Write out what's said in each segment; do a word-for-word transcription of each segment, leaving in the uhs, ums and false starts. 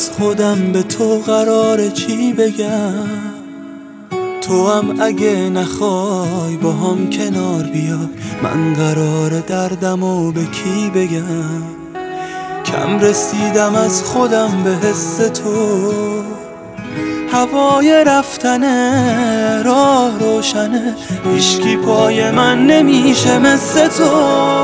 از خودم به تو قراره چی بگم. تو هم اگه نخوای با هم کنار بیا، من قراره دردمو به کی بگم. کم رسیدم از خودم به حس تو، هوای رفتنه راه روشنه، هیچکی پای من نمیشه مثل تو.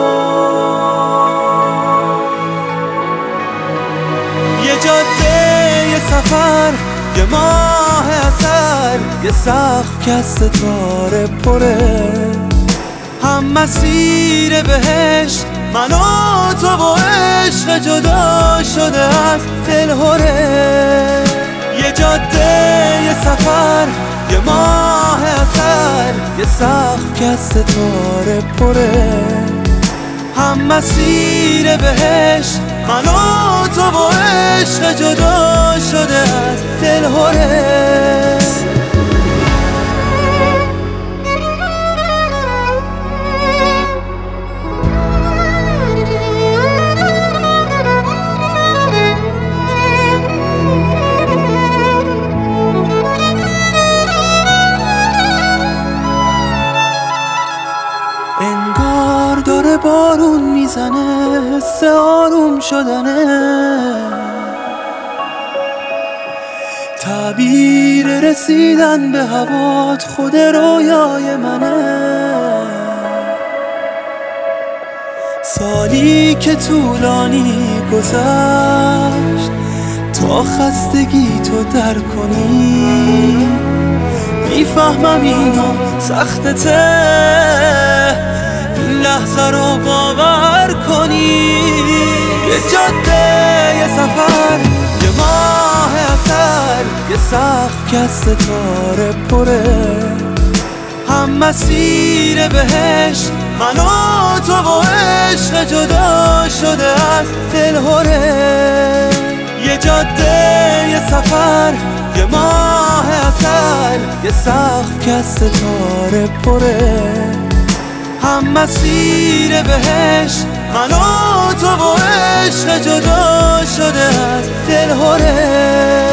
یه جاده، یه سفر، یه ماه اثر، یه سقف که از ستاره پره، هم مسیر بهشت من و تو و عشق جدا شده از دلهره. یه جاده، یه سفر، یه ماه اثر، یه سقف که از ستاره پره، هم مسیر بهشت من و تو و عشق جدا شده از دلهره. انگار داره بارون میزنه، حس آروم شدنه، تعبیر رسیدن به هوات خود رویای منه. سالی که طولانی گذشت تا خستگی تو در کنی، میفهمم اینو سختته این لحظه رو باور کنی. یه جاده، یه سفر، یه ماه اثر، یه سقف که از ستاره پره، هم مسیر بهشت من و تو و عشق جدا شده از دلهره. یه جاده، یه سفر، یه ماه اثر، یه سقف که از ستاره پره، هم مسیر بهشت من و تو و عشق جدا شده از دلهره.